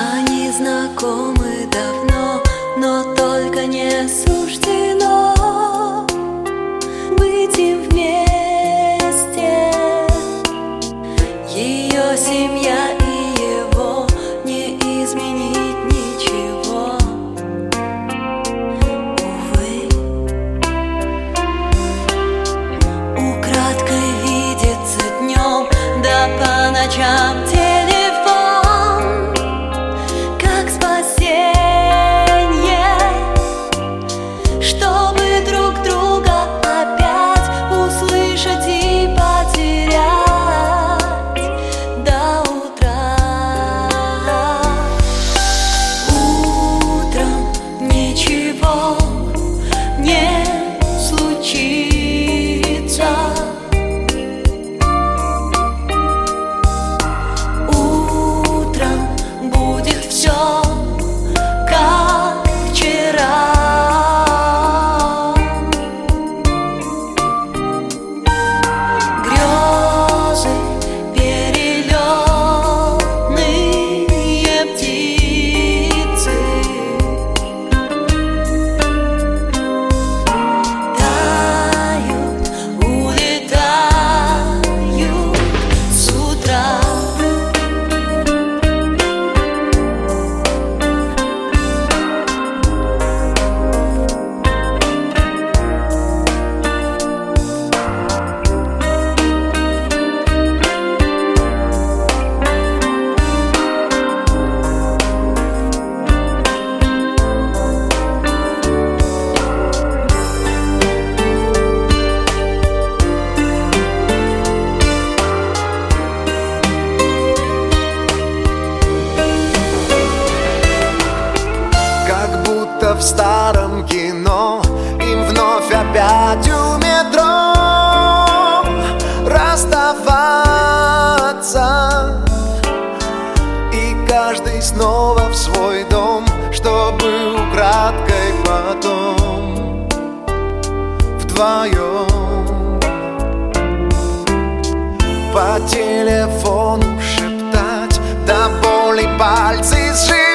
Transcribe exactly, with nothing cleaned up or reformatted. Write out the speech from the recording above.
Они знакомы давно, но только не суждено быть им вместе. Ее семья и его не изменить ничего, увы. Украдкой видится днем, да по ночам телефон, как спасенье, чтобы друг друга опять услышать и потерять до утра. Утром ничего не случится. Утром будет все как вчера. Грезы, перелетные птицы тают, улетают с утра. Как будто в старом кино им вновь опять у метро расставаться, и каждый снова в свой дом, чтобы украдкой потом вдвоем по телефону шептать, до боли пальцы сжимать.